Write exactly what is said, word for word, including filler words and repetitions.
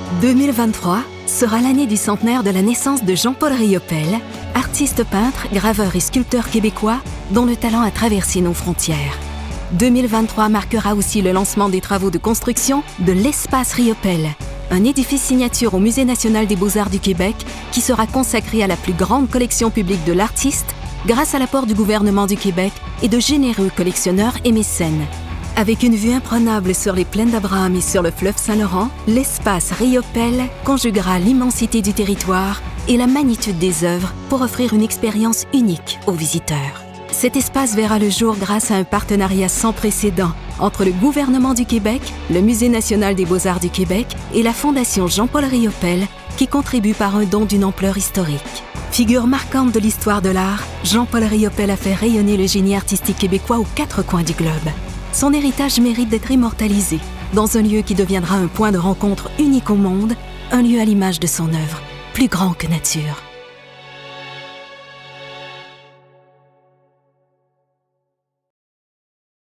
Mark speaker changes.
Speaker 1: deux mille vingt-trois sera l'année du centenaire de la naissance de Jean-Paul Riopel, artiste peintre, graveur et sculpteur québécois dont le talent a traversé nos frontières. deux mille vingt-trois marquera aussi le lancement des travaux de construction de l'Espace Riopel, un édifice signature au Musée national des beaux-arts du Québec qui sera consacré à la plus grande collection publique de l'artiste grâce à l'apport du gouvernement du Québec et de généreux collectionneurs et mécènes. Avec une vue imprenable sur les plaines d'Abraham et sur le fleuve Saint-Laurent, l'espace Riopel conjuguera l'immensité du territoire et la magnitude des œuvres pour offrir une expérience unique aux visiteurs. Cet espace verra le jour grâce à un partenariat sans précédent entre le gouvernement du Québec, le Musée national des beaux-arts du Québec et la Fondation Jean-Paul Riopel qui contribue par un don d'une ampleur historique. Figure marquante de l'histoire de l'art, Jean-Paul Riopel a fait rayonner le génie artistique québécois aux quatre coins du globe. Son héritage mérite d'être immortalisé dans un lieu qui deviendra un point de rencontre unique au monde, un lieu à l'image de son œuvre, plus grand que nature.